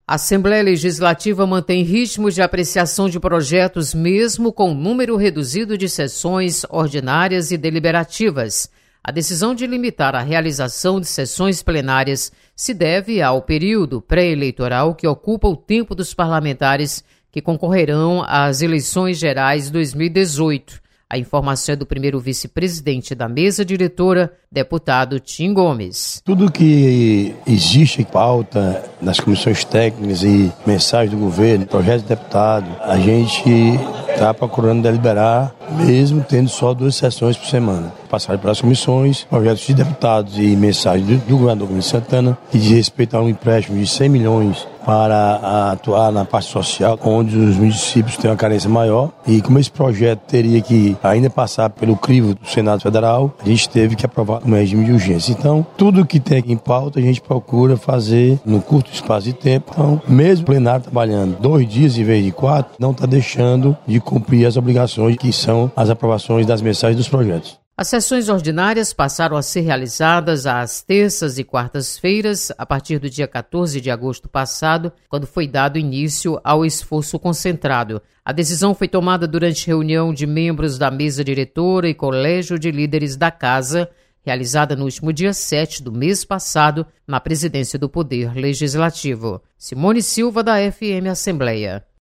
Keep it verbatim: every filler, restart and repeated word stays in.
A Assembleia Legislativa mantém ritmos de apreciação de projetos mesmo com número reduzido de sessões ordinárias e deliberativas. A decisão de limitar a realização de sessões plenárias se deve ao período pré-eleitoral que ocupa o tempo dos parlamentares que concorrerão às eleições gerais dois mil e dezoito. A informação é do primeiro vice-presidente da mesa diretora, deputado Tim Gomes. Tudo que existe em pauta nas comissões técnicas e mensagens do governo, projetos de deputado, a gente está procurando deliberar, mesmo tendo só duas sessões por semana. Passaram pelas comissões, projetos de deputados e mensagens do, do governador Gomes Santana, que diz respeito a um empréstimo de cem milhões para atuar na parte social, onde os municípios têm uma carência maior. E como esse projeto teria que ainda passar pelo crivo do Senado Federal, a gente teve que aprovar um regime de urgência. Então, tudo que tem aqui em pauta, a gente procura fazer no curto espaço de tempo. Então, mesmo o plenário trabalhando dois dias em vez de quatro, não está deixando de cumprir as obrigações que são as aprovações das mensagens dos projetos. As sessões ordinárias passaram a ser realizadas às terças e quartas-feiras, a partir do dia quatorze de agosto passado, quando foi dado início ao esforço concentrado. A decisão foi tomada durante reunião de membros da mesa diretora e colégio de líderes da Casa, realizada no último dia sete do mês passado, na presidência do Poder Legislativo. Simone Silva, da F M Assembleia.